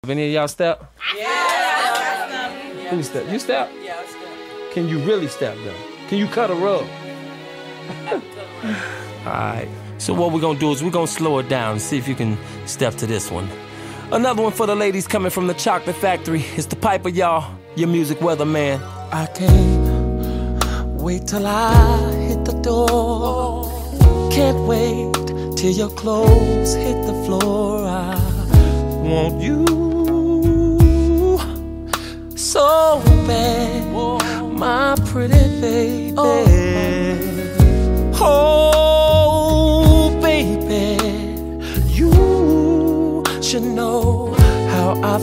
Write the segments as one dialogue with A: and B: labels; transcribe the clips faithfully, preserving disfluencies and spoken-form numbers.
A: Any of y'all step?
B: Yeah.
A: Who step? You step?
B: Yeah, I step.
A: Can you really step though? Can you cut a rug? Alright, so what we're gonna do is we're gonna slow it down and see if you can step to this one. Another one for the ladies coming from the Chocolate Factory. It's the Piper, y'all, your music weatherman.
C: I can't wait till I hit the door. Can't wait till your clothes hit the floor. I want you so bad, my pretty baby. Oh, baby, you should know how I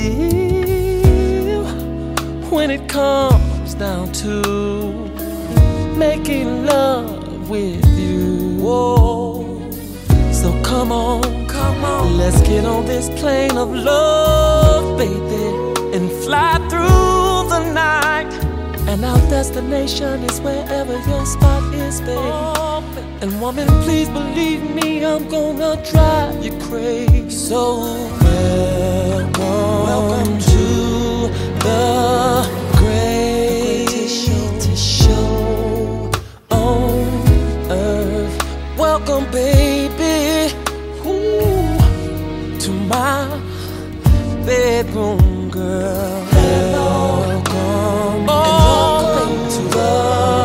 C: feel when it comes down to making love with you. Whoa. So come on, come on, let's get on this plane of love, baby, and fly through the night. And our destination is wherever your spot is, baby. And woman, please believe me, I'm gonna drive you crazy. So welcome, welcome to the greatest show on earth. Welcome, baby, ooh, to my bedroom, girl. Welcome, welcome to the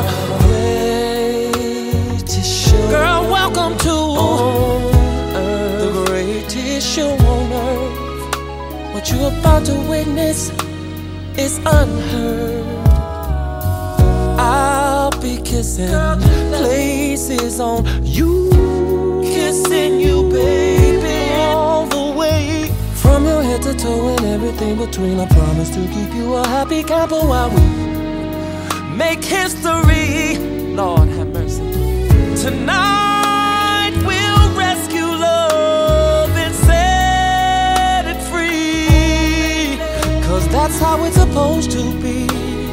C: greatest show. Girl, welcome to earth, the greatest show on earth. What you're about to witness is unheard. I'll be kissing places on you, kissing you, baby, all the way from your head to toe and everything between. I promise to keep you a happy camper while we make history. Lord have mercy. Tonight we'll rescue love and set it free, 'cause that's how it's supposed to be.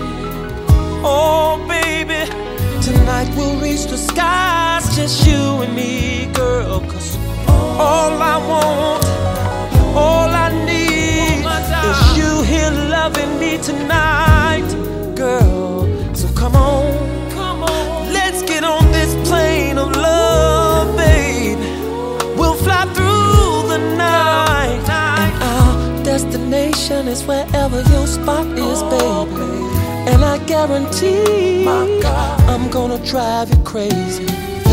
C: Oh baby, tonight we'll reach the skies, just you and me, girl. 'Cause all I want, all I need is you here loving me tonight, girl. So come on, come on, let's get on this plane of love, babe. We'll fly through the night, and our destination is wherever your spot is, baby. And I guarantee, my God, I'm gonna drive you crazy,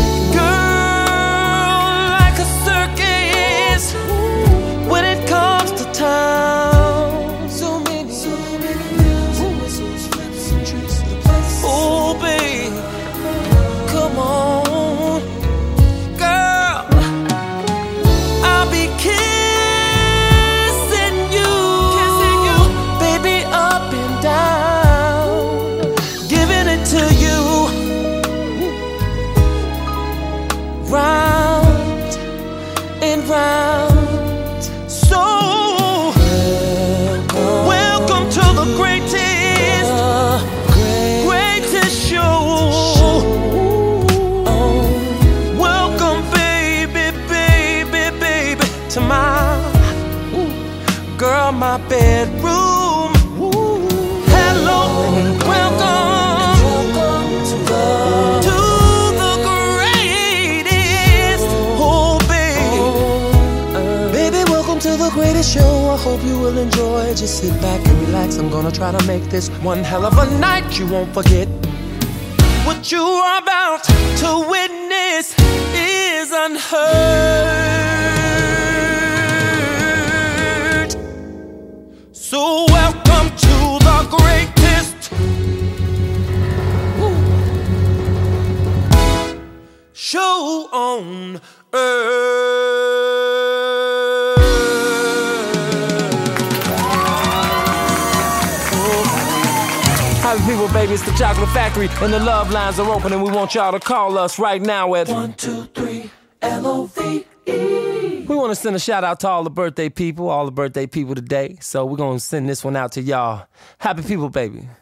C: girl, like a circus. When it comes to town, so many, so many bells and whistles, flips and tricks, the place. Oh, babe, come on, girl, I'll be kissing you, kissing you, baby, up and down, giving it to you, round and round. So, welcome, welcome to the greatest, uh, great, greatest show. show. Oh, welcome, baby, baby, baby, to my, ooh, girl, my bedroom. Ooh. Hello, welcome, welcome to the, to the greatest. Oh, baby, baby, welcome to the greatest show. I hope you will enjoy. Just sit back and relax. I'm gonna try to make this one hell of a night. You won't forget what you are about to witness is unheard. So welcome to the greatest show on earth.
A: Happy people, baby, it's the Chocolate Factory, and the love lines are open, and we want y'all to call us right now at
C: one two three L O V E.
A: We want to send a shout out to all the birthday people, all the birthday people today. So we're going to send this one out to y'all. Happy people, baby.